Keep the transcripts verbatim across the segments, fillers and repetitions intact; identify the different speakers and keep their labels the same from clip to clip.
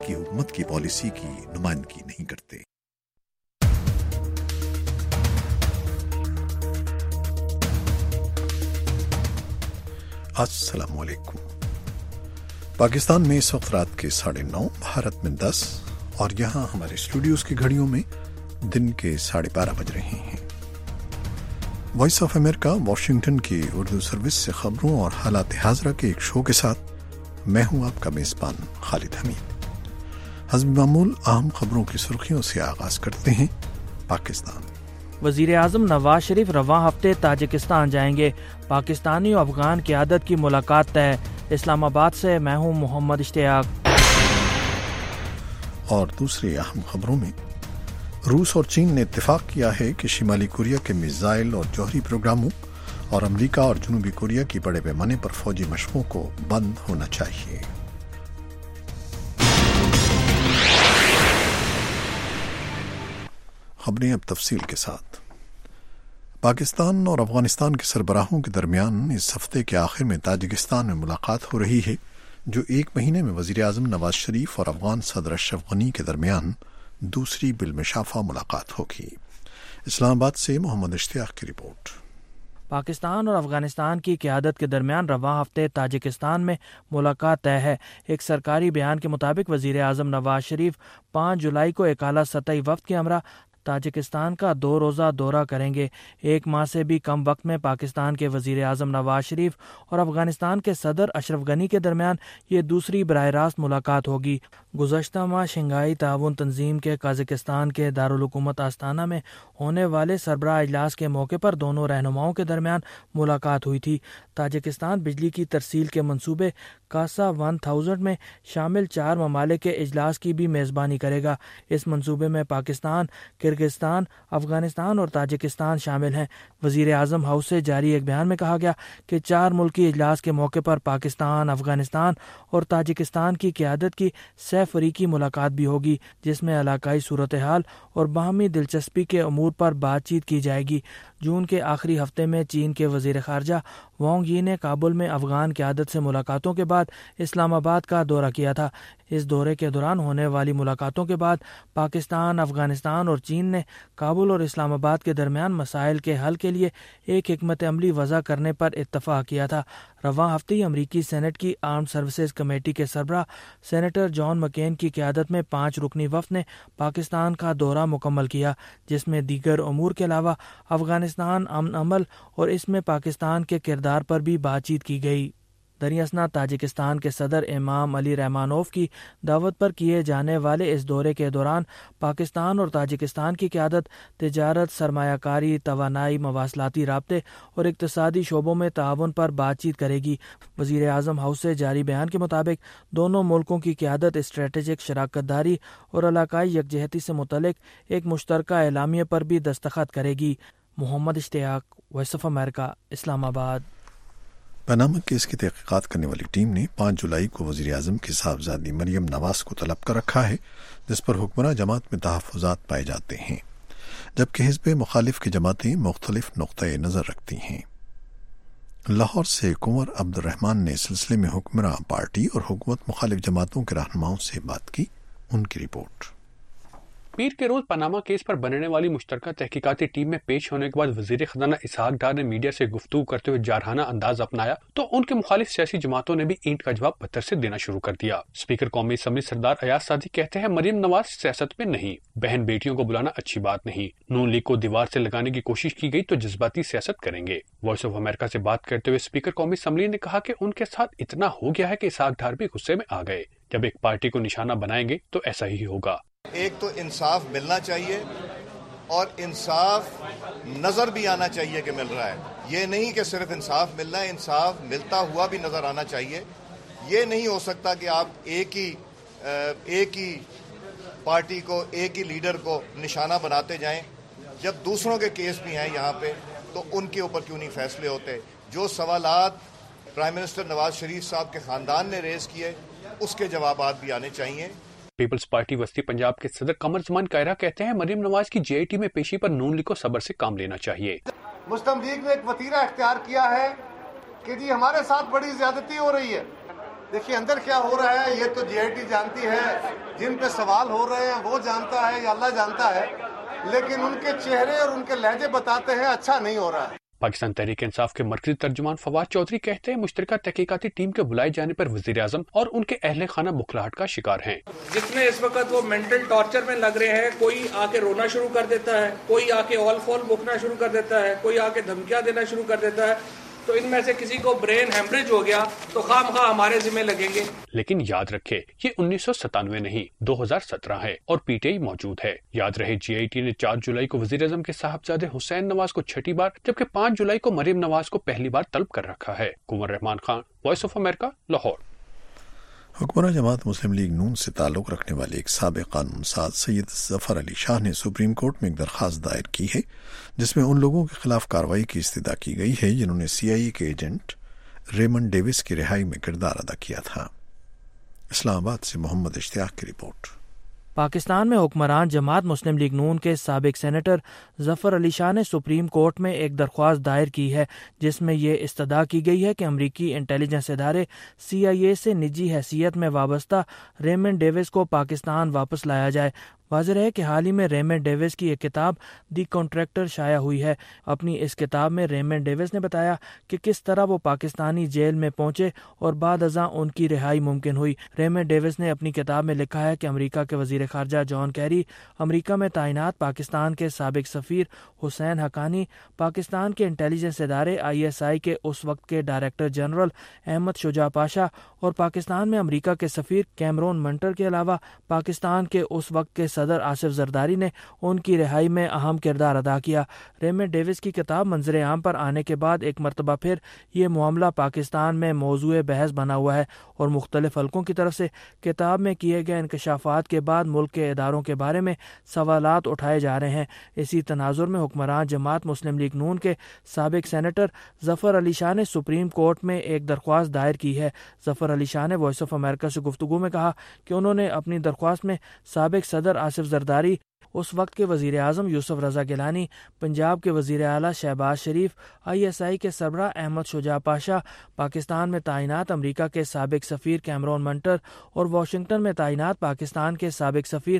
Speaker 1: کی حکومت کی پالیسی کی نمائندگی نہیں کرتے۔ السلام علیکم۔ پاکستان میں اس وقت رات کے ساڑھے نو، بھارت میں دس اور یہاں ہمارے اسٹوڈیوز کی گھڑیوں میں دن کے ساڑھے بارہ بج رہے ہیں۔ وائس آف امریکہ واشنگٹن کی اردو سروس سے خبروں اور حالات حاضرہ کے ایک شو کے ساتھ میں ہوں آپ کا میزبان خالد حمید۔ حسب معمول اہم خبروں کی سرخیوں سے آغاز کرتے ہیں۔ پاکستان
Speaker 2: وزیر اعظم نواز شریف رواں ہفتے تاجکستان جائیں گے، پاکستانی و افغان قیادت کی ملاقات طے۔ اسلام آباد سے میں ہوں محمد اشتیاق۔
Speaker 1: اور دوسری اہم خبروں میں روس اور چین نے اتفاق کیا ہے کہ شمالی کوریا کے میزائل اور جوہری پروگراموں اور امریکہ اور جنوبی کوریا کی بڑے پیمانے پر فوجی مشقوں کو بند ہونا چاہیے۔ خبریں اب تفصیل کے ساتھ۔ پاکستان اور افغانستان کے سربراہوں کے درمیان اس ہفتے کے آخر میں تاجکستان میں ملاقات ہو رہی ہے، جو ایک مہینے میں وزیر اعظم نواز شریف اور افغان صدر اشرف غنی کے درمیان دوسری بالمشافہ ملاقات ہوگی۔ اسلام آباد سے محمد اشتیاق کی رپورٹ۔
Speaker 2: پاکستان اور افغانستان کی قیادت کے درمیان رواں ہفتے تاجکستان میں ملاقات طے ہے۔ ایک سرکاری بیان کے مطابق وزیر اعظم نواز شریف پانچ جولائی کو ایک اعلیٰ سطحی وفد کے ہمراہ تاجکستان کا دو روزہ دورہ کریں گے۔ ایک ماہ سے بھی کم وقت میں پاکستان کے وزیر اعظم نواز شریف اور افغانستان کے صدر اشرف غنی کے درمیان یہ دوسری براہ راست ملاقات ہوگی۔ گزشتہ ماہ شنگھائی تعاون تنظیم کے قازقستان کے دارالحکومت آستانہ میں ہونے والے سربراہ اجلاس کے موقع پر دونوں رہنماؤں کے درمیان ملاقات ہوئی تھی۔ تاجکستان بجلی کی ترسیل کے منصوبے کاسا ون تھاؤزینڈ میں شامل چار ممالک کے اجلاس کی بھی میزبانی کرے گا۔ اس منصوبے میں پاکستان، کرغزستان، افغانستان اور تاجکستان شامل ہیں۔ وزیر اعظم ہاؤس سے جاری ایک بیان میں کہا گیا کہ چار ملکی اجلاس کے موقع پر پاکستان، افغانستان اور تاجکستان کی قیادت کی سہ فریقی ملاقات بھی ہوگی، جس میں علاقائی صورتحال اور باہمی دلچسپی کے امور پر بات چیت کی جائے گی۔ جون کے آخری ہفتے میں چین کے وزیر خارجہ وانگ یی نے کابل میں افغان قیادت سے ملاقاتوں کے بعد اسلام آباد کا دورہ کیا تھا۔ اس دورے کے دوران ہونے والی ملاقاتوں کے بعد پاکستان، افغانستان اور چین نے کابل اور اسلام آباد کے درمیان مسائل کے حل کے لیے ایک حکمت عملی وضع کرنے پر اتفاق کیا تھا۔ رواں ہفتے امریکی سینٹ کی آرمڈ سروسز کمیٹی کے سربراہ سینیٹر جان مکین کی قیادت میں پانچ رکنی وفد نے پاکستان کا دورہ مکمل کیا، جس میں دیگر امور کے علاوہ افغانستان امن عمل اور اس میں پاکستان کے کردار پر بھی بات چیت کی گئی۔ دریاسنا تاجکستان کے صدر امام علی رحمانوف کی دعوت پر کیے جانے والے اس دورے کے دوران پاکستان اور تاجکستان کی قیادت تجارت، سرمایہ کاری، توانائی، مواصلاتی رابطے اور اقتصادی شعبوں میں تعاون پر بات چیت کرے گی۔ وزیر اعظم ہاؤس سے جاری بیان کے مطابق دونوں ملکوں کی قیادت اسٹریٹجک شراکت داری اور علاقائی یکجہتی سے متعلق ایک مشترکہ اعلامیے پر بھی دستخط کرے گی۔ محمد اشتیاق، وائس آف امریکہ، اسلام آباد۔
Speaker 1: پاناما کیس کی تحقیقات کرنے والی ٹیم نے پانچ جولائی کو وزیر اعظم کی صاحبزادی مریم نواز کو طلب کر رکھا ہے، جس پر حکمراں جماعت میں تحفظات پائے جاتے ہیں، جبکہ حزب مخالف کی جماعتیں مختلف نقطۂ نظر رکھتی ہیں۔ لاہور سے کنور عبد الرحمان نے سلسلے میں حکمراں پارٹی اور حکومت مخالف جماعتوں کے رہنماؤں سے بات کی۔ ان کی رپورٹ۔
Speaker 3: پیر کے روز پاناما کیس پر بننے والی مشترکہ تحقیقاتی ٹیم میں پیش ہونے کے بعد وزیر خزانہ اسحاق ڈار نے میڈیا سے گفتگو کرتے ہوئے جارحانہ انداز اپنایا تو ان کے مخالف سیاسی جماعتوں نے بھی اینٹ کا جواب پتھر سے دینا شروع کر دیا۔ اسپیکر قومی اسمبلی سردار ایاز سعدی کہتے ہیں مریم نواز سیاست میں نہیں، بہن بیٹیوں کو بلانا اچھی بات نہیں، نون لیگ کو دیوار سے لگانے کی کوشش کی گئی تو جذباتی سیاست کریں گے۔ وائس آف امریکہ سے بات کرتے ہوئے اسپیکر قومی اسمبلی نے کہا کہ ان کے ساتھ اتنا ہو گیا ہے کہ اسحاق ڈار بھی غصے میں آ گئے، جب ایک پارٹی کو نشانہ بنائیں گے تو ایسا ہی ہوگا۔
Speaker 4: ایک تو انصاف ملنا چاہیے اور انصاف نظر بھی آنا چاہیے کہ مل رہا ہے۔ یہ نہیں کہ صرف انصاف ملنا ہے، انصاف ملتا ہوا بھی نظر آنا چاہیے۔ یہ نہیں ہو سکتا کہ آپ ایک ہی ایک ہی پارٹی کو، ایک ہی لیڈر کو نشانہ بناتے جائیں، جب دوسروں کے کیس بھی ہیں یہاں پہ تو ان کے اوپر کیوں نہیں فیصلے ہوتے۔ جو سوالات پرائم منسٹر نواز شریف صاحب کے خاندان نے ریز کیے اس کے جوابات بھی آنے چاہیے۔
Speaker 3: پیپلز پارٹی وسطی پنجاب کے صدر قمر زمان کائرہ کہتے ہیں مریم نواز کی جے آئی ٹی میں پیشی پر نون لیگ کو صبر سے کام لینا چاہیے۔
Speaker 5: مسلم لیگ نے ایک وتیرہ اختیار کیا ہے کہ جی ہمارے ساتھ بڑی زیادتی ہو رہی ہے، دیکھیے اندر کیا ہو رہا ہے یہ تو جی آئی ٹی جانتی ہے، جن پہ سوال ہو رہے ہیں وہ جانتا ہے یا اللہ جانتا ہے، لیکن ان کے چہرے اور ان کے لہجے بتاتے ہیں اچھا نہیں ہو رہا ہے۔
Speaker 3: پاکستان تحریک انصاف کے مرکزی ترجمان فواد چودھری کہتے ہیں مشترکہ تحقیقاتی ٹیم کے بلائے جانے پر وزیر اعظم اور ان کے اہل خانہ بکھلاہٹ کا شکار ہیں۔
Speaker 6: جتنے اس وقت وہ مینٹل ٹارچر میں لگ رہے ہیں، کوئی آ کے رونا شروع کر دیتا ہے، کوئی آ کے آل فال بکنا شروع کر دیتا ہے، کوئی آ کے دھمکیاں دینا شروع کر دیتا ہے، تو ان میں سے کسی کو برین ہیمریج ہو گیا تو خواہ مخواہ ہمارے ذمہ لگیں گے۔
Speaker 3: لیکن یاد رکھے یہ انیس سو ستانوے نہیں دو ہزار سترہ ہے اور پی ٹی آئی موجود ہے۔ یاد رہے جی آئی ٹی نے چار جولائی کو وزیر اعظم کے صاحبزادے حسین نواز کو چھٹی بار جبکہ پانچ جولائی کو مریم نواز کو پہلی بار طلب کر رکھا ہے۔ Kanwar Rehman Khan, voice of America, Lahore.
Speaker 1: حکمراں جماعت مسلم لیگ نون سے تعلق رکھنے والے ایک سابق قانون ساز سید ظفر علی شاہ نے سپریم کورٹ میں ایک درخواست دائر کی ہے جس میں ان لوگوں کے خلاف کارروائی کی استدعا کی گئی ہے جنہوں نے سی آئی اے کے ایجنٹ ریمنڈ ڈیوس کی رہائی میں کردار ادا کیا تھا۔ اسلام آباد سے محمد اشتیاق کی رپورٹ۔
Speaker 2: پاکستان میں حکمران جماعت مسلم لیگ نون کے سابق سینیٹر ظفر علی شاہ نے سپریم کورٹ میں ایک درخواست دائر کی ہے جس میں یہ استدعا کی گئی ہے کہ امریکی انٹیلیجنس ادارے سی آئی اے سے نجی حیثیت میں وابستہ ریمنڈ ڈیوس کو پاکستان واپس لایا جائے۔ واضح ہے کہ حال ہی میں ریمنڈ ڈیوس کی ایک کتاب دی کانٹریکٹر شائع ہوئی ہے۔ اپنی اس کتاب میں ریمنڈ ڈیوس نے بتایا کہ کس طرح وہ پاکستانی جیل میں پہنچے اور بعد ازاں ان کی رہائی ممکن ہوئی۔ ریمنڈ ڈیوس نے اپنی کتاب میں لکھا ہے کہ امریکہ کے وزیر خارجہ جان کیری، امریکہ میں تعینات پاکستان کے سابق سفیر حسین حقانی، پاکستان کے انٹیلیجنس ادارے آئی ایس آئی کے اس وقت کے ڈائریکٹر جنرل احمد شجاع پاشا اور پاکستان میں امریکہ کے سفیر کیمرون منٹر کے علاوہ پاکستان کے اس وقت کے صدر آصف زرداری نے ان کی رہائی میں اہم کردار ادا کیا۔ ریمنڈ ڈیوس کی کتاب منظر عام پر آنے کے بعد ایک مرتبہ پھر یہ معاملہ پاکستان میں موضوع بحث بنا ہوا ہے اور مختلف حلقوں کی طرف سے کتاب میں کیے گئے انکشافات کے بعد ملک کے اداروں کے بارے میں سوالات اٹھائے جا رہے ہیں۔ اسی تناظر میں حکمران جماعت مسلم لیگ نون کے سابق سینیٹر ظفر علی شاہ نے سپریم کورٹ میں ایک درخواست دائر کی ہے۔ ظفر علی شاہ نے وائس آف امریکہ سے گفتگو میں کہا کہ انہوں نے اپنی درخواست میں سابق صدر آصف زرداری، اس وقت کے وزیر اعظم یوسف رضا گیلانی، پنجاب کے وزیر اعلیٰ شہباز شریف، آئی ایس آئی کے سربراہ احمد شجاع پاشا، پاکستان میں تعینات امریکہ کے سابق سفیر کیمرون منٹر اور واشنگٹن میں تعینات پاکستان کے سابق سفیر۔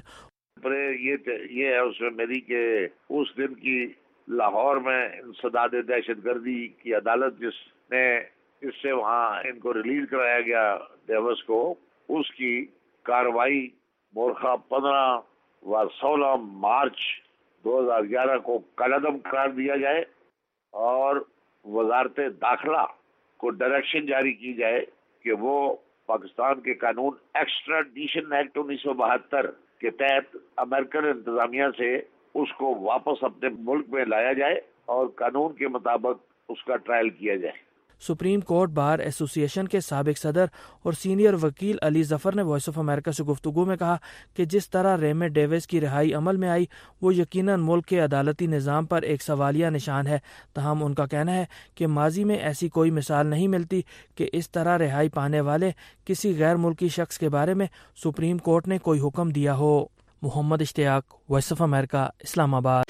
Speaker 7: یہ ہے اس میں میری کہ اس دن کی لاہور میں انسداد دہشت گردی کی عدالت جس نے اس سے وہاں ان کو ریلیز کرایا گیا ڈیوس کو، اس کی کاروائی مورخہ پندرہ و سولہ مارچ دو ہزار گیارہ کو کالعدم قرار دیا جائے اور وزارت داخلہ کو ڈائریکشن جاری کی جائے کہ وہ پاکستان کے قانون ایکسٹراڈیشن ایکٹ انیس سو بہتر کے تحت امریکن انتظامیہ سے اس کو واپس اپنے ملک میں لایا جائے اور قانون کے مطابق اس کا ٹرائل کیا جائے۔
Speaker 2: سپریم کورٹ بار ایسوسی ایشن کے سابق صدر اور سینئر وکیل علی ظفر نے وائس آف امریکہ سے گفتگو میں کہا کہ جس طرح ریمنڈ ڈیوس کی رہائی عمل میں آئی وہ یقیناً ملک کے عدالتی نظام پر ایک سوالیہ نشان ہے، تاہم ان کا کہنا ہے کہ ماضی میں ایسی کوئی مثال نہیں ملتی کہ اس طرح رہائی پانے والے کسی غیر ملکی شخص کے بارے میں سپریم کورٹ نے کوئی حکم دیا ہو۔ محمد اشتیاق، وائس آف امریکہ، اسلام آباد۔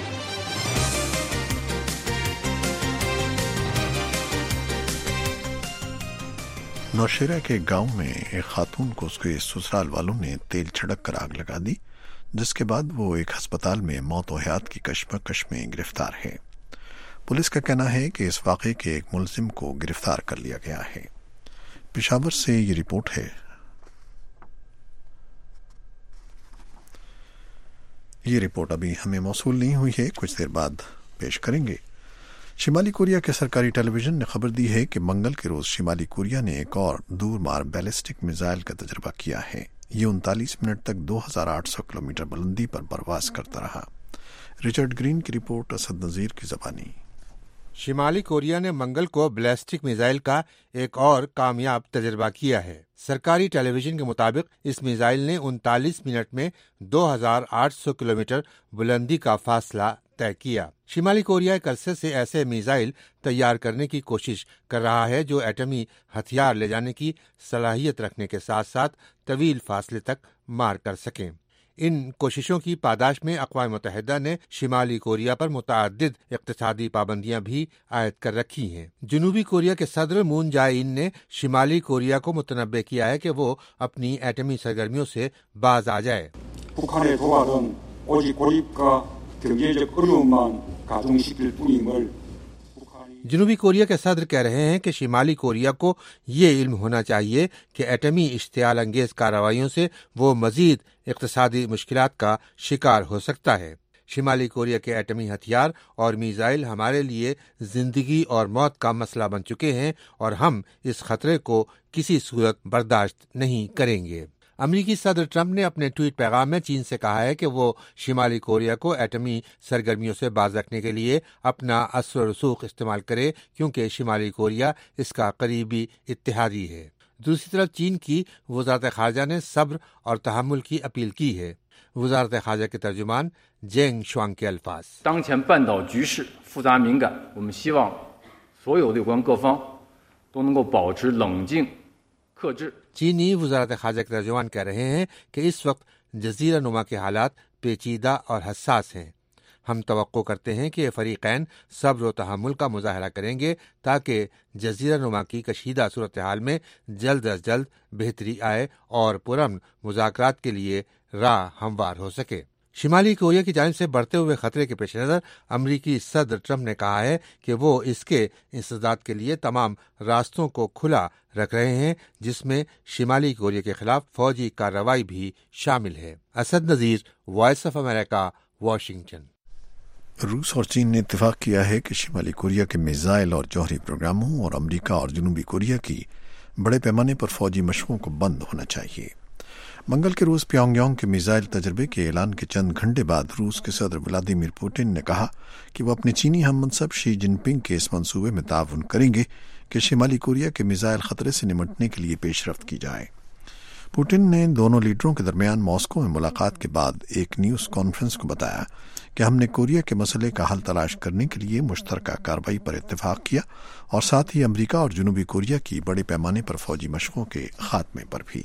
Speaker 1: نوشہرہ کے گاؤں میں ایک خاتون کو اس کے سسرال والوں نے تیل چھڑک کر آگ لگا دی، جس کے بعد وہ ایک ہسپتال میں موت و حیات کی کشمکش میں گرفتار ہے۔ پولیس کا کہنا ہے کہ اس واقعے کے ایک ملزم کو گرفتار کر لیا گیا ہے۔ پشاور سے یہ رپورٹ ہے۔ یہ رپورٹ ابھی ہمیں موصول نہیں ہوئی ہے، کچھ دیر بعد پیش کریں گے۔ شمالی کوریا کے سرکاری ٹیلی ویژن نے خبر دی ہے کہ منگل کے روز شمالی کوریا نے ایک اور دور مار بیلسٹک میزائل کا تجربہ کیا ہے۔ یہ انتالیس منٹ تک دو ہزار آٹھ سو کلومیٹر بلندی پر پرواز کرتا رہا۔ رچرڈ گرین کی رپورٹ، اسد نذیر کی زبانی۔
Speaker 8: شمالی کوریا نے منگل کو بیلسٹک میزائل کا ایک اور کامیاب تجربہ کیا ہے۔ سرکاری ٹیلی ویژن کے مطابق اس میزائل نے انتالیس منٹ میں دو ہزار آٹھ سو کلومیٹر بلندی کا فاصلہ طے کیا۔ شمالی کوریا ایک عرصے سے ایسے میزائل تیار کرنے کی کوشش کر رہا ہے جو ایٹمی ہتھیار لے جانے کی صلاحیت رکھنے کے ساتھ ساتھ طویل فاصلے تک مار کر سکیں۔ ان کوششوں کی پاداش میں اقوام متحدہ نے شمالی کوریا پر متعدد اقتصادی پابندیاں بھی عائد کر رکھی ہیں۔ جنوبی کوریا کے صدر مون جائے ان نے شمالی کوریا کو متنبہ کیا ہے کہ وہ اپنی ایٹمی سرگرمیوں سے باز آ جائے۔
Speaker 9: 북한의 도발은 오직 고립과 경제적 어려움만 가중시킬 뿐임을
Speaker 8: جنوبی کوریا کے صدر کہہ رہے ہیں کہ شمالی کوریا کو یہ علم ہونا چاہیے کہ ایٹمی اشتعال انگیز کارروائیوں سے وہ مزید اقتصادی مشکلات کا شکار ہو سکتا ہے۔ شمالی کوریا کے ایٹمی ہتھیار اور میزائل ہمارے لیے زندگی اور موت کا مسئلہ بن چکے ہیں اور ہم اس خطرے کو کسی صورت برداشت نہیں کریں گے۔ امریکی صدر ٹرمپ نے اپنے ٹویٹ پیغام میں چین سے کہا ہے کہ وہ شمالی کوریا کو ایٹمی سرگرمیوں سے باز رکھنے کے لیے اپنا اثر و رسوخ استعمال کرے، کیونکہ شمالی کوریا اس کا قریبی اتحادی ہے۔ دوسری طرف چین کی وزارت خارجہ نے صبر اور تحمل کی اپیل کی ہے۔ وزارت خارجہ کے ترجمان جینگ شوانگ کے الفاظ:
Speaker 10: 当前半岛局势复杂敏感，我们希望所有有关各方都能够保持冷静克制。
Speaker 8: چینی وزارت خارجہ کے ترجمان کہہ رہے ہیں کہ اس وقت جزیرہ نما کے حالات پیچیدہ اور حساس ہیں۔ ہم توقع کرتے ہیں کہ فریقین صبر و تحمل کا مظاہرہ کریں گے تاکہ جزیرہ نما کی کشیدہ صورتحال میں جلد از جلد بہتری آئے اور پرامن مذاکرات کے لیے راہ ہموار ہو سکے۔ شمالی کوریا کی جانب سے بڑھتے ہوئے خطرے کے پیش نظر امریکی صدر ٹرمپ نے کہا ہے کہ وہ اس کے انسداد کے لیے تمام راستوں کو کھلا رکھ رہے ہیں، جس میں شمالی کوریا کے خلاف فوجی کارروائی بھی شامل ہے۔ Asad Nazir, voice of America, Washington.
Speaker 1: روس اور چین نے اتفاق کیا ہے کہ شمالی کوریا کے میزائل اور جوہری پروگراموں اور امریکہ اور جنوبی کوریا کی بڑے پیمانے پر فوجی مشقوں کو بند ہونا چاہیے۔ منگل کے روز پیونگ یانگ کے میزائل تجربے کے اعلان کے چند گھنٹے بعد روس کے صدر ولادیمیر پوٹن نے کہا کہ وہ اپنے چینی ہم منصب شی جن پنگ کے اس منصوبے میں تعاون کریں گے کہ شمالی کوریا کے میزائل خطرے سے نمٹنے کے لیے پیش رفت کی جائے۔ پوٹن نے دونوں لیڈروں کے درمیان ماسکو میں ملاقات کے بعد ایک نیوز کانفرنس کو بتایا کہ ہم نے کوریا کے مسئلے کا حل تلاش کرنے کے لیے مشترکہ کارروائی پر اتفاق کیا اور ساتھ ہی امریکہ اور جنوبی کوریا کی بڑے پیمانے پر فوجی مشقوں کے خاتمے پر بھی۔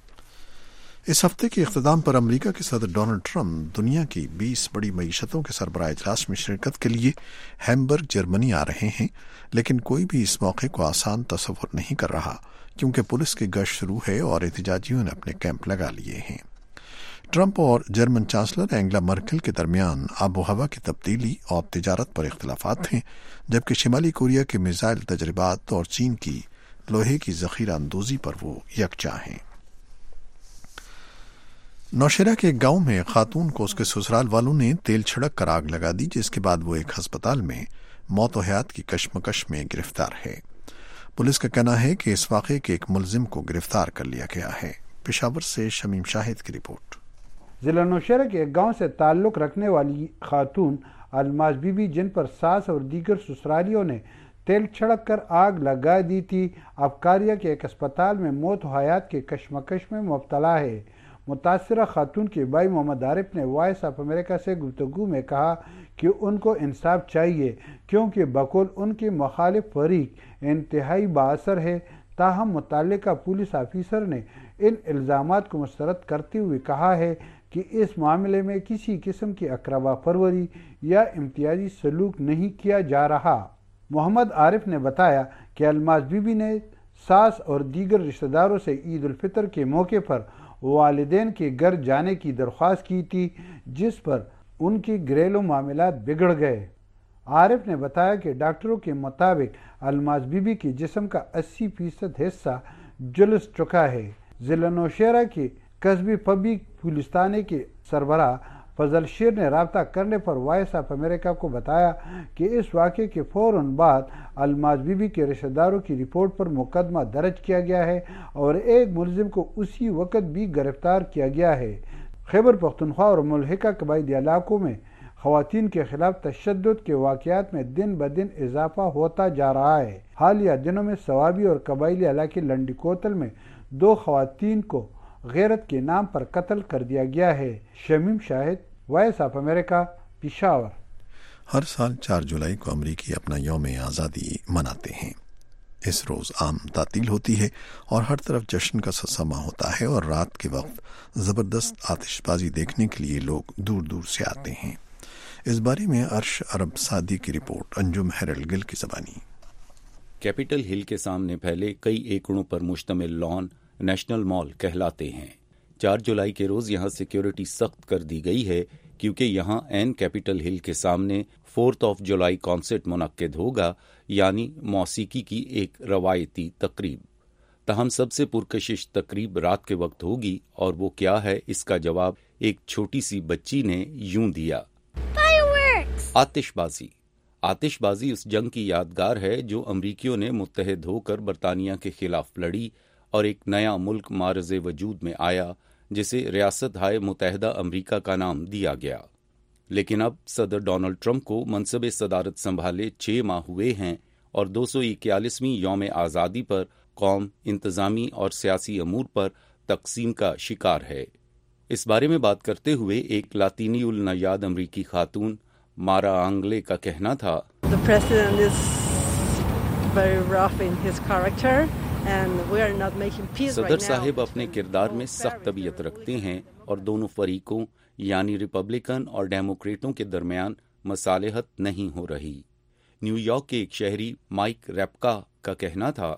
Speaker 1: اس ہفتے کے اختتام پر امریکہ کے صدر ڈونلڈ ٹرمپ دنیا کی بیس بڑی معیشتوں کے سربراہ اجلاس میں شرکت کے لیے ہیمبرگ جرمنی آ رہے ہیں، لیکن کوئی بھی اس موقع کو آسان تصور نہیں کر رہا کیونکہ پولیس کی گشت شروع ہے اور احتجاجیوں نے اپنے کیمپ لگا لیے ہیں۔ ٹرمپ اور جرمن چانسلر اینگلا مرکل کے درمیان آب و ہوا کی تبدیلی اور تجارت پر اختلافات ہیں، جبکہ شمالی کوریا کے میزائل تجربات اور چین کی لوہے کی ذخیرہ اندوزی پر وہ یکجا ہیں۔ نوشہرہ کے ایک گاؤں میں خاتون کو اس کے سسرال والوں نے تیل چھڑک کر آگ لگا دی، جس کے بعد وہ ایک ہسپتال میں موت و حیات کی کشمکش میں گرفتار ہے۔ پولیس کا کہنا ہے کہ اس واقعے کے ایک ملزم کو گرفتار کر لیا گیا ہے۔ پشاور سے شمیم شاہد کی رپورٹ۔
Speaker 11: ضلع نوشہرہ کے ایک گاؤں سے تعلق رکھنے والی خاتون الماس بی بی، جن پر ساس اور دیگر سسرالیوں نے تیل چھڑک کر آگ لگا دی تھی، اب کاریا کے ایک اسپتال میں موت و حیات کے کشمکش میں مبتلا ہے۔ متاثرہ خاتون کے بھائی محمد عارف نے وائس آف امریکہ سے گفتگو میں کہا کہ ان کو انصاف چاہیے کیونکہ بقول ان کے مخالف فریق انتہائی بااثر ہے، تاہم متعلقہ پولیس آفیسر نے ان الزامات کو مسترد کرتے ہوئے کہا ہے کہ اس معاملے میں کسی قسم کی اقربا پروری یا امتیازی سلوک نہیں کیا جا رہا۔ محمد عارف نے بتایا کہ الماس بی بی نے ساس اور دیگر رشتہ داروں سے عید الفطر کے موقع پر والدین کے گھر جانے کی درخواست کی تھی، جس پر ان کے گھریلو معاملات بگڑ گئے۔ عارف نے بتایا کہ ڈاکٹروں کے مطابق الماس بی بی کے جسم کا اسی فیصد حصہ جلس چکا ہے۔ ضلع نوشہرہ کے قصبی پبلک پولیس تھانے کے سربراہ فضل شیر نے رابطہ کرنے پر وائس آف امریکہ کو بتایا کہ اس واقعے کے فوراً بعد الماس بی بی کے رشتہ داروں کی رپورٹ پر مقدمہ درج کیا گیا ہے اور ایک ملزم کو اسی وقت بھی گرفتار کیا گیا ہے۔ خیبر پختونخوا اور ملحقہ قبائلی علاقوں میں خواتین کے خلاف تشدد کے واقعات میں دن بدن اضافہ ہوتا جا رہا ہے۔ حالیہ دنوں میں سوابی اور قبائلی علاقے لنڈی کوتل میں دو خواتین کو غیرت کے نام پر قتل کر دیا گیا ہے۔ Shamim Shahid, voice of America, Peshawar.
Speaker 1: ہر سال چار جولائی کو امریکی اپنا یوم آزادی مناتے ہیں۔ اس روز عام تعطیل ہوتی ہے اور ہر طرف جشن کا سسما ہوتا ہے اور رات کے وقت زبردست آتش بازی دیکھنے کے لیے لوگ دور دور سے آتے ہیں۔ اس بارے میں عرش عرب سعدی کی رپورٹ، انجم ہیرل گل کی زبانی۔
Speaker 12: کیپٹل ہل کے سامنے پھیلے کئی ایکڑوں پر مشتمل لان نیشنل مال کہلاتے ہیں۔ چار جولائی کے روز یہاں سیکیورٹی سخت کر دی گئی ہے کیونکہ یہاں این کیپٹل ہل کے سامنے فورتھ آف جولائی کانسرٹ منعقد ہوگا، یعنی موسیقی کی ایک روایتی تقریب۔ تاہم سب سے پرکشش تقریب رات کے وقت ہوگی، اور وہ کیا ہے اس کا جواب ایک چھوٹی سی بچی نے یوں دیا، آتش بازی۔ آتش بازی اس جنگ کی یادگار ہے جو امریکیوں نے متحد ہو کر برطانیہ کے خلاف لڑی اور ایک نیا ملک معرض وجود میں آیا جسے ریاست ہائے متحدہ امریکہ کا نام دیا گیا۔ لیکن اب صدر ڈونلڈ ٹرمپ کو منصب صدارت سنبھالے چھ ماہ ہوئے ہیں اور دو سو اکیالیسویں یوم آزادی پر قوم انتظامی اور سیاسی امور پر تقسیم کا شکار ہے۔ اس بارے میں بات کرتے ہوئے ایک لاطینی النیاد امریکی خاتون مارا آنگلے کا کہنا تھا، صدر صاحب اپنے کردار میں سخت طبیعت رکھتے ہیں اور دونوں فریقوں یعنی ریپبلکن اور ڈیموکریٹوں کے درمیان مصالحت نہیں ہو رہی۔ نیو یارک کے ایک شہری مائک ریپکا کا کہنا تھا،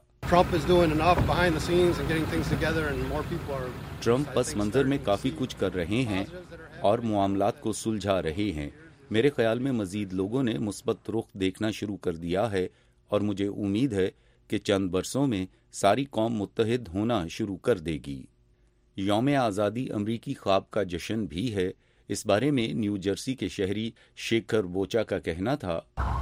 Speaker 12: ٹرمپ پس منظر میں کافی کچھ کر رہے ہیں اور معاملات کو سلجھا رہے ہیں۔ میرے خیال میں مزید لوگوں نے مثبت رخ دیکھنا شروع کر دیا ہے اور مجھے امید ہے کہ چند برسوں میں ساری قوم متحد ہونا شروع کر دے گی۔ یوم آزادی امریکی خواب کا جشن بھی ہے۔ اس بارے میں نیو جرسی کے شہری شیکھر ووچا کا کہنا تھا،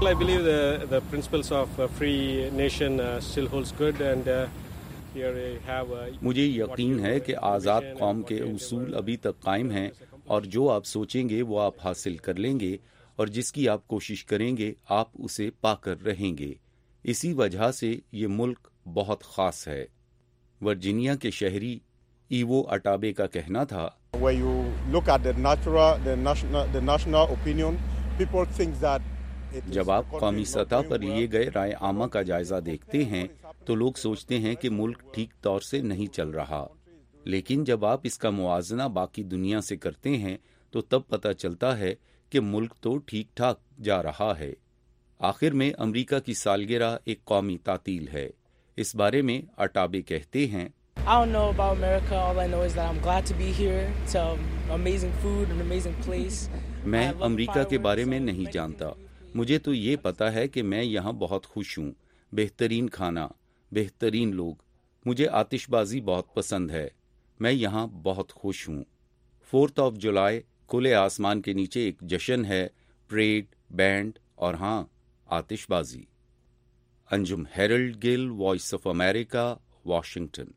Speaker 12: مجھے یقین ہے کہ آزاد قوم کے اصول ابھی تک قائم ہیں اور جو آپ سوچیں گے وہ آپ حاصل کر لیں گے اور جس کی آپ کوشش کریں گے آپ اسے پا کر رہیں گے۔ اسی وجہ سے یہ ملک بہت خاص ہے۔ ورجینیا کے شہری ایوو اٹابے کا کہنا تھا، جب آپ قومی سطح پر لیے گئے رائے عامہ کا جائزہ دیکھتے ہیں تو لوگ سوچتے ہیں کہ ملک ٹھیک طور سے نہیں چل رہا، لیکن جب آپ اس کا موازنہ باقی دنیا سے کرتے ہیں تو تب پتہ چلتا ہے کہ ملک تو ٹھیک ٹھاک جا رہا ہے۔ آخر میں امریکہ کی سالگرہ ایک قومی تعطیل ہے۔ اس بارے میں اٹابے کہتے ہیں، میں امریکہ کے بارے میں نہیں جانتا، مجھے تو یہ پتا ہے کہ میں یہاں بہت خوش ہوں، بہترین کھانا، بہترین لوگ، مجھے آتش بازی بہت پسند ہے، میں یہاں بہت خوش ہوں۔ فورتھ آف جولائی کھلے آسمان کے نیچے ایک جشن ہے، پریڈ، بینڈ اور ہاں آتش بازی۔ Anjum Harold Gill, voice of America, Washington.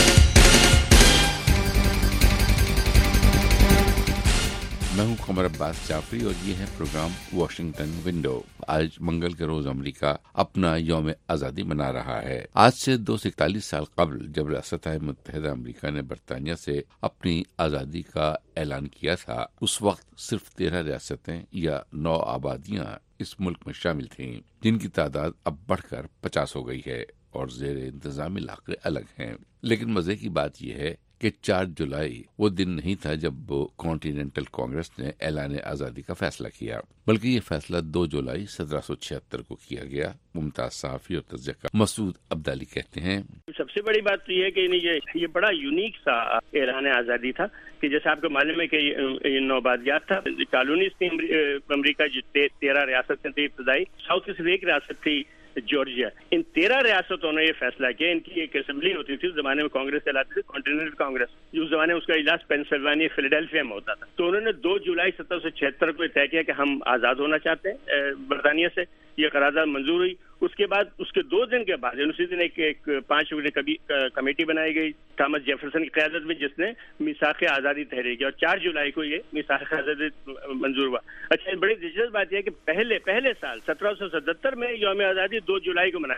Speaker 13: میں ہوں قمر عباس جعفری اور یہ ہے پروگرام واشنگٹن ونڈو۔ آج منگل کے روز امریکہ اپنا یوم آزادی منا رہا ہے۔ آج سے دو سو اکتالیس سال قبل جب ریاست متحدہ امریکہ نے برطانیہ سے اپنی آزادی کا اعلان کیا تھا، اس وقت صرف تیرہ ریاستیں یا نو آبادیاں اس ملک میں شامل تھیں، جن کی تعداد اب بڑھ کر پچاس ہو گئی ہے اور زیر انتظام علاقے الگ ہیں۔ لیکن مزے کی بات یہ ہے کہ چار جولائی وہ دن نہیں تھا جب کانٹیننٹل کانگریس نے اعلان آزادی کا فیصلہ کیا، بلکہ یہ فیصلہ دو جولائی سترہ سو چھہتر کو کیا گیا۔ ممتاز صحافی اور تجزیہ کار مسعود عبدالی کہتے ہیں،
Speaker 14: سب سے بڑی بات تو یہ ہے کہ یہ یہ بڑا یونیک سا اعلان آزادی تھا کہ جیسے آپ کو معلوم ہے کہ یہ نوبادیات تھا، کالونیز تھی امریکہ جو تیرہ ریاستیں تھیں ابتدائی، ساؤتھ کی صرف ایک ریاست تھی جارجیا۔ ان تیرہ ریاستوں نے یہ فیصلہ کیا، ان کی ایک اسمبلی ہوتی تھی اس زمانے میں، کانگریس کہلاتی تھی، کانٹیننٹل کانگریس، جو اس زمانے میں اس کا اجلاس پینسلوانیا فیلاڈیلفیا میں ہوتا تھا۔ تو انہوں نے دو جولائی سترہ سو چھہتر کو طے کیا کہ ہم آزاد ہونا چاہتے ہیں برطانیہ سے۔ یہ قرارداد منظور ہوئی۔ اس کے بعد اس کے دو دن کے بعد اسی دن ایک, ایک پانچ کمیٹی بنائی گئی تھامس جیفرسن کی قیادت میں، جس نے میثاق آزادی تحریر کیا، اور چار جولائی کو یہ میثاق آزادی منظور ہوا۔ اچھا، بڑی دلچسپ بات یہ ہے کہ پہلے پہلے سال سترہ سو ستہتر میں یوم آزادی دو جولائی کو منایا گیا،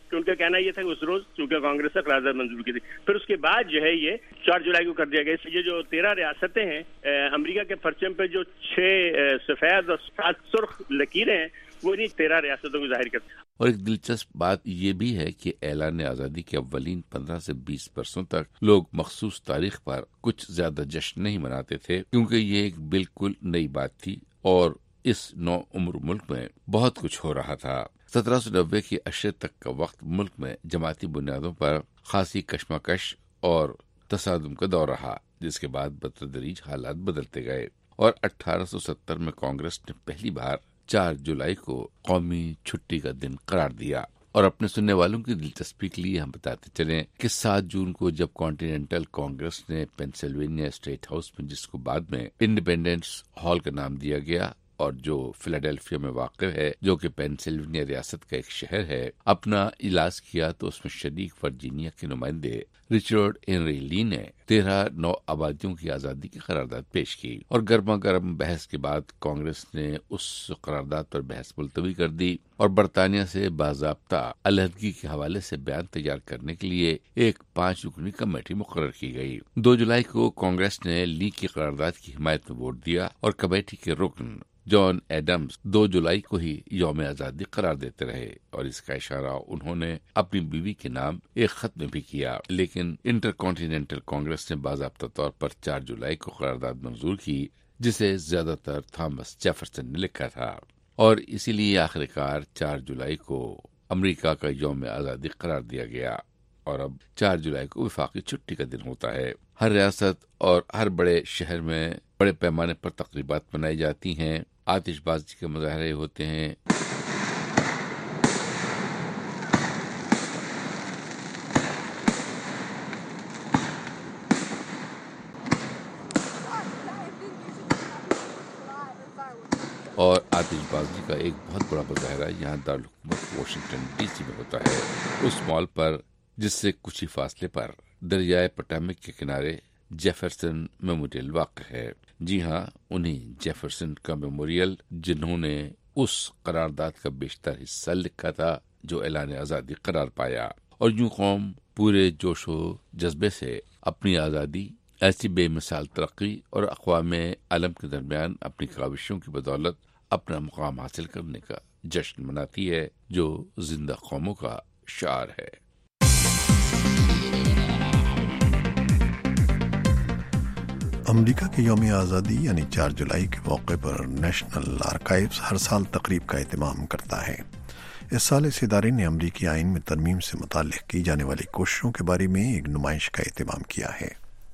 Speaker 14: کہ ان کا کہنا یہ تھا کہ اس روز چونکہ کانگریس نے قرارداد منظور کی تھی. پھر اس کے بعد جو ہے یہ چار جولائی کو کر دیا گیا. یہ جو تیرہ ریاستیں ہیں امریکہ کے پرچم پہ جو چھ سفید اور سات سرخ لکیریں ہیں وہ انہیں تیرہ ریاستوں کو ظاہر کرتے ہیں.
Speaker 13: اور ایک دلچسپ بات یہ بھی ہے کہ اعلان آزادی کے اولین پندرہ سے بیس برسوں تک لوگ مخصوص تاریخ پر کچھ زیادہ جشن نہیں مناتے تھے کیونکہ یہ ایک بالکل نئی بات تھی اور اس نو عمر ملک میں بہت کچھ ہو رہا تھا. سترہ سو نوے کی عشرے تک کا وقت ملک میں جماعتی بنیادوں پر خاصی کشمکش اور تصادم کا دور رہا جس کے بعد بتدریج حالات بدلتے گئے اور اٹھارہ سو ستر میں کانگریس نے پہلی بار چار جولائی کو قومی چھٹی کا دن قرار دیا. اور اپنے سننے والوں کی دلچسپی کے لیے ہم بتاتے چلیں کہ سات جون کو جب کانٹیننٹل کانگریس نے پینسلوینیا اسٹیٹ ہاؤس میں جس کو بعد میں انڈیپینڈنس ہال کا نام دیا گیا اور جو فلاڈیلفیا میں واقع ہے جو کہ پینسلوینیا ریاست کا ایک شہر ہے اپنا اجلاس کیا تو اس میں شریک ورجینیا کے نمائندے رچرڈ ہنری لی نے تیرہ نو آبادیوں کی آزادی کی قرارداد پیش کی اور گرما گرم بحث کے بعد کانگریس نے اس قرارداد پر بحث ملتوی کر دی اور برطانیہ سے باضابطہ علیحدگی کے حوالے سے بیان تیار کرنے کے لیے ایک پانچ رکنی کمیٹی مقرر کی گئی. دو جولائی کو کانگریس نے لی کی قرارداد کی حمایت میں ووٹ دیا اور کمیٹی کے رکن جان ایڈمز دو جولائی کو ہی یوم آزادی قرار دیتے رہے اور اس کا اشارہ انہوں نے اپنی بیوی کے نام ایک خط میں بھی کیا. لیکن انٹر کانٹیننٹل کانگریس نے باضابطہ طور پر چار جولائی کو قرارداد منظور کی جسے زیادہ تر تھامس جیفرسن نے لکھا تھا اور اسی لیے آخر کار چار جولائی کو امریکہ کا یوم آزادی قرار دیا گیا اور اب چار جولائی کو وفاقی چھٹی کا دن ہوتا ہے. ہر ریاست اور ہر بڑے شہر میں بڑے پیمانے پر تقریبات منائی جاتی ہیں، آتش بازی کے مظاہرے ہوتے ہیں. اور آتش بازی کا ایک بہت بڑا مظاہرہ یہاں دارالحکومت واشنگٹن ڈی سی میں ہوتا ہے، اس مال پر جس سے کچھ ہی فاصلے پر دریائے پٹامک کے کنارے جیفرسن میموریل واقع ہے. جی ہاں، انہیں جیفرسن کا میموریل جنہوں نے اس قرارداد کا بیشتر حصہ لکھا تھا جو اعلان آزادی قرار پایا. اور یوں قوم پورے جوش و جذبے سے اپنی آزادی، ایسی بے مثال ترقی اور اقوام عالم کے درمیان اپنی کاوشوں کی بدولت اپنا مقام حاصل کرنے کا جشن مناتی ہے جو زندہ قوموں کا شعار ہے.
Speaker 1: امریکہ کے یوم آزادی یعنی چار جولائی کے موقع پر نیشنل آرکائیوز ہر سال تقریب کا اہتمام کرتا ہے. اس سال اس ادارے نے امریکی آئین میں ترمیم سے متعلق کی جانے والی کوششوں کے بارے میں ایک نمائش کا اہتمام کیا ہے.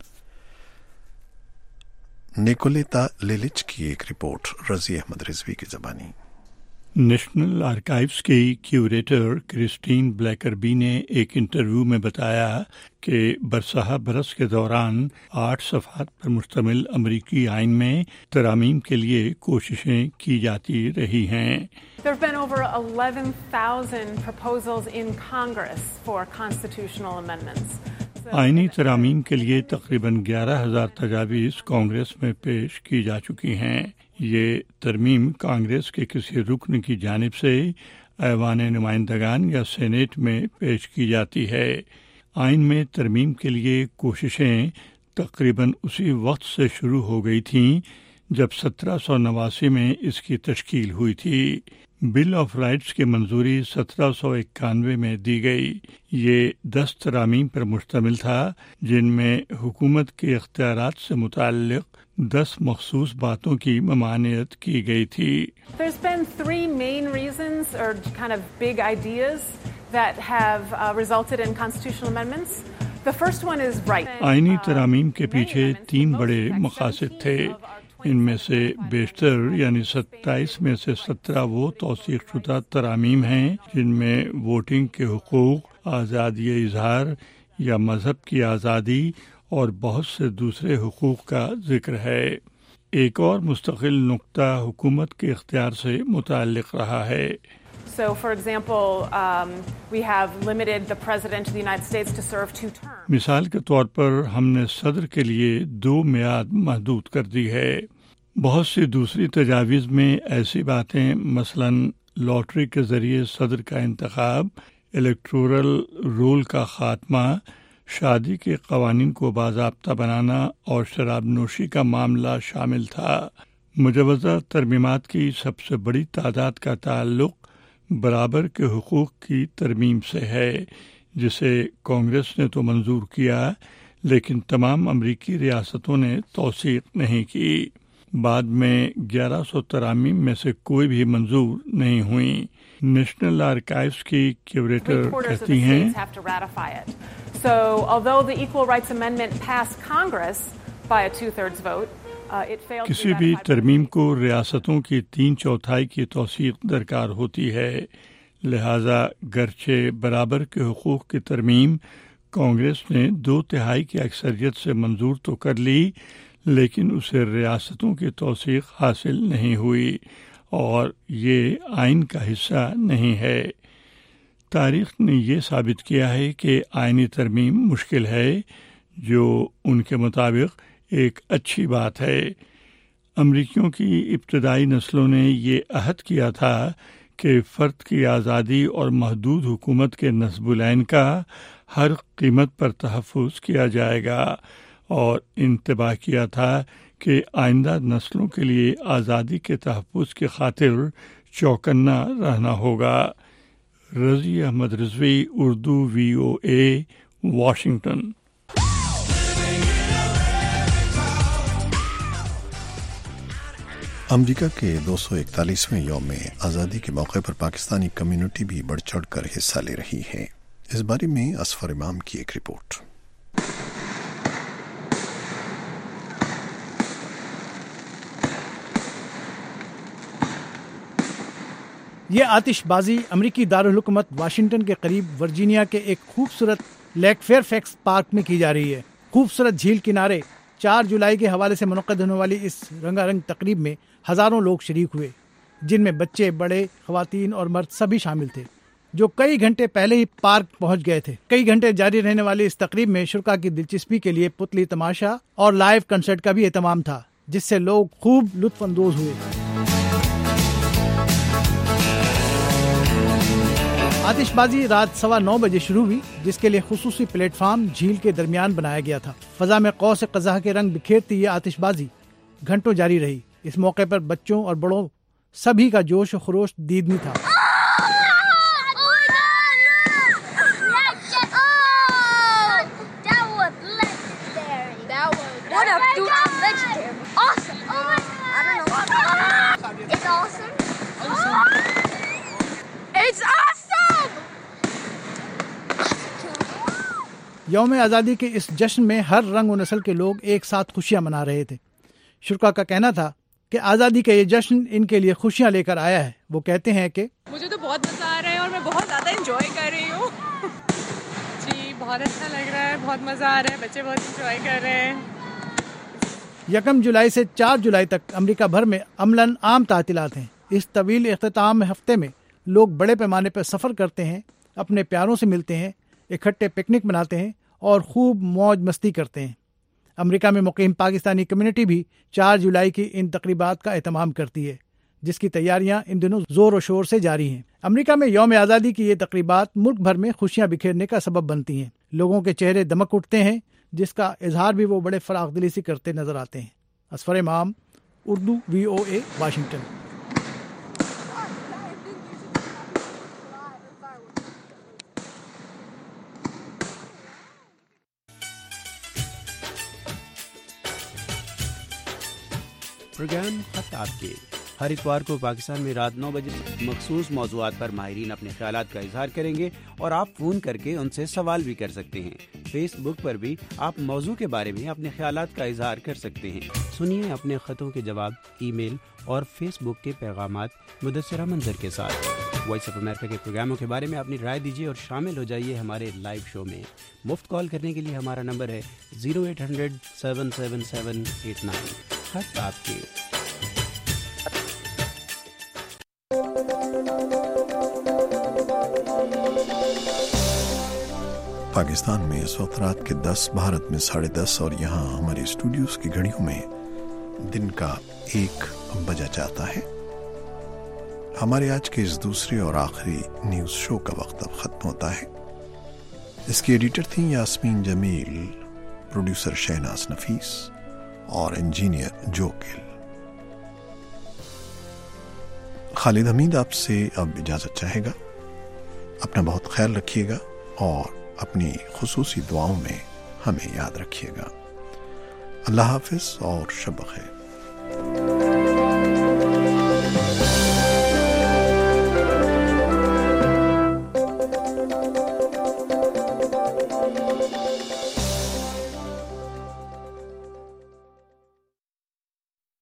Speaker 1: نیکولیتا لیلچ کی ایک رپورٹ رضی احمد رضوی کی زبانی.
Speaker 15: نیشنل آرکائیوز کی کیوریٹر کرسٹین بلیکربی نے ایک انٹرویو میں بتایا کہ برسہ برس کے دوران آٹھ صفحات پر مشتمل امریکی آئین میں ترامیم کے لیے کوششیں کی جاتی رہی ہیں.
Speaker 16: There have been over eleven thousand proposals in Congress for constitutional amendments.
Speaker 15: آئینی ترامیم کے لیے تقریباً گیارہ ہزار تجاویز کانگریس میں پیش کی جا چکی ہیں. یہ ترمیم کانگریس کے کسی رکن کی جانب سے ایوان نمائندگان یا سینیٹ میں پیش کی جاتی ہے. آئین میں ترمیم کے لیے کوششیں تقریباً اسی وقت سے شروع ہو گئی تھیں جب سترہ سو نواسی میں اس کی تشکیل ہوئی تھی. بل آف رائٹس کی منظوری سترہ سو اکانوے میں دی گئی. یہ دس ترامیم پر مشتمل تھا جن میں حکومت کے اختیارات سے متعلق دس مخصوص باتوں کی ممانعت کی گئی تھی.
Speaker 16: There's been three main reasons or kind of big ideas that have uh, resulted in constitutional amendments. The first one is right.
Speaker 15: آئینی ترامیم کے پیچھے تین بڑے مقاصد تھے. ان میں سے بیشتر یعنی ستائیس میں سے سترہ وہ توثیق شدہ ترامیم ہیں جن میں ووٹنگ کے حقوق، آزادی اظہار یا مذہب کی آزادی اور بہت سے دوسرے حقوق کا ذکر ہے. ایک اور مستقل نقطہ حکومت کے اختیار سے متعلق رہا ہے.
Speaker 16: So, for example, um, we have limited the President of the United States to serve two terms.
Speaker 15: مثال کے طور پر ہم نے صدر کے لیے دو میعاد محدود کر دی ہے. بہت سی دوسری تجاویز میں ایسی باتیں مثلاً لاٹری کے ذریعے صدر کا انتخاب، الیکٹورل رول کا خاتمہ، شادی کے قوانین کو باضابطہ بنانا اور شراب نوشی کا معاملہ شامل تھا۔ مجوزہ ترمیمات کی سب سے بڑی تعداد کا تعلق برابر کے حقوق کی ترمیم سے ہے، جسے کانگریس نے تو منظور کیا لیکن تمام امریکی ریاستوں نے توثیق نہیں کی۔ بعد میں گیارہ سو ترامیم میں سے کوئی بھی منظور نہیں ہوئی۔ نیشنل آرکائیوز کی کیوریٹر کہتی ہیں
Speaker 16: So, although the Equal Rights Amendment passed Congress by a two-thirds vote, uh, it failed.
Speaker 15: کسی بھی ترمیم کو ریاستوں کی تین چوتھائی کی توثیق درکار ہوتی ہے، لہذا گرچہ برابر کے حقوق کی ترمیم کانگریس نے دو تہائی کی اکثریت سے منظور تو کر لی، لیکن اسے ریاستوں کی توثیق حاصل نہیں ہوئی اور یہ آئین کا حصہ نہیں ہے۔ تاریخ نے یہ ثابت کیا ہے کہ آئینی ترمیم مشکل ہے، جو ان کے مطابق ایک اچھی بات ہے۔ امریکیوں کی ابتدائی نسلوں نے یہ عہد کیا تھا کہ فرد کی آزادی اور محدود حکومت کے نصب العین کا ہر قیمت پر تحفظ کیا جائے گا، اور انتباہ کیا تھا کہ آئندہ نسلوں کے لیے آزادی کے تحفظ کی خاطر چوکنا رہنا ہوگا۔ Razi Ahmed Rizvi, Urdu V O A, Washington.
Speaker 1: امریکہ کے دو سو اکتالیسویں یوم آزادی کے موقع پر پاکستانی کمیونٹی بھی بڑھ چڑھ کر حصہ لے رہی ہے۔ اس بارے میں اصفر امام کی ایک رپورٹ۔
Speaker 17: یہ آتش بازی امریکی دارالحکومت واشنگٹن کے قریب ورجینیا کے ایک خوبصورت لیک فیئر فیکس پارک میں کی جا رہی ہے۔ خوبصورت جھیل کنارے چار جولائی کے حوالے سے منعقد ہونے والی اس رنگا رنگ تقریب میں ہزاروں لوگ شریک ہوئے، جن میں بچے، بڑے، خواتین اور مرد سبھی شامل تھے، جو کئی گھنٹے پہلے ہی پارک پہنچ گئے تھے۔ کئی گھنٹے جاری رہنے والی اس تقریب میں شرکاء کی دلچسپی کے لیے پتلی تماشا اور لائیو کنسرٹ کا بھی اہتمام تھا، جس سے لوگ خوب لطف اندوز ہوئے۔ آتش بازی رات سوا نو بجے شروع ہوئی، جس کے لیے خصوصی پلیٹ فارم جھیل کے درمیان بنایا گیا تھا۔ فضا میں قوس قزح کے رنگ بکھیرتی یہ آتش بازی گھنٹوں جاری رہی۔ اس موقع پر بچوں اور بڑوں سبھی کا جوش و خروش دیدنی تھا۔ یوم آزادی کے اس جشن میں ہر رنگ و نسل کے لوگ ایک ساتھ خوشیاں منا رہے تھے۔ شرکاء کا کہنا تھا کہ آزادی کا یہ جشن ان کے لیے خوشیاں لے کر آیا ہے۔ وہ کہتے ہیں کہ
Speaker 18: مجھے تو بہت مزہ آ رہا ہے اور میں بہت زیادہ انجوائے کر رہی ہوں۔ جی بہت اچھا لگ رہا ہے، بہت مزہ آ رہا ہے، بچے بہت انجوائے کر رہے ہیں۔
Speaker 17: یکم جولائی سے چار جولائی تک امریکہ بھر میں عملاً عام تعطیلات ہیں۔ اس طویل اختتام ہفتے میں لوگ بڑے پیمانے پر سفر کرتے ہیں، اپنے پیاروں سے ملتے ہیں، اکٹھے پکنک مناتے ہیں اور خوب موج مستی کرتے ہیں۔ امریکہ میں مقیم پاکستانی کمیونٹی بھی چار جولائی کی ان تقریبات کا اہتمام کرتی ہے، جس کی تیاریاں ان دنوں زور و شور سے جاری ہیں۔ امریکہ میں یوم آزادی کی یہ تقریبات ملک بھر میں خوشیاں بکھیرنے کا سبب بنتی ہیں۔ لوگوں کے چہرے دمک اٹھتے ہیں، جس کا اظہار بھی وہ بڑے فراخ دلی سے کرتے نظر آتے ہیں۔ Asfar Imam, Urdu V O A, Washington.
Speaker 19: Program خط آپ کے ہر اتوار کو پاکستان میں رات نو بجے مخصوص موضوعات پر ماہرین اپنے خیالات کا اظہار کریں گے اور آپ فون کر کے ان سے سوال بھی کر سکتے ہیں۔ فیس بک پر بھی آپ موضوع کے بارے میں اپنے خیالات کا اظہار کر سکتے ہیں۔ سنیے اپنے خطوں کے جواب ای میل اور فیس بک کے پیغامات مدثرہ منظر کے ساتھ۔ وائس آف امریکہ کے پروگراموں کے بارے میں اپنی رائے دیجیے اور شامل ہو جائیے ہمارے لائیو شو میں۔ مفت کال کرنے کے لیے ہمارا نمبر ہے zero eight hundred seven seven seven eight nine. خط آپ کے۔
Speaker 1: پاکستان میں اس وقت رات کے دس، بھارت میں ساڑھے دس، اور یہاں ہمارے اسٹوڈیوز کی گھڑیوں میں دن کا ایک بجا جاتا ہے۔ ہمارے آج کے اس دوسرے اور آخری نیوز شو کا وقت اب ختم ہوتا ہے. اس کی ایڈیٹر تھیں یاسمین جمیل، پروڈیوسر شہناز نفیس اور انجینئر جو گل. خالد حمید آپ سے اب اجازت چاہے گا. اپنا بہت خیال رکھیے گا اور اپنی خصوصی دعاؤں میں ہمیں یاد رکھیے گا. اللہ حافظ اور شب بخیر.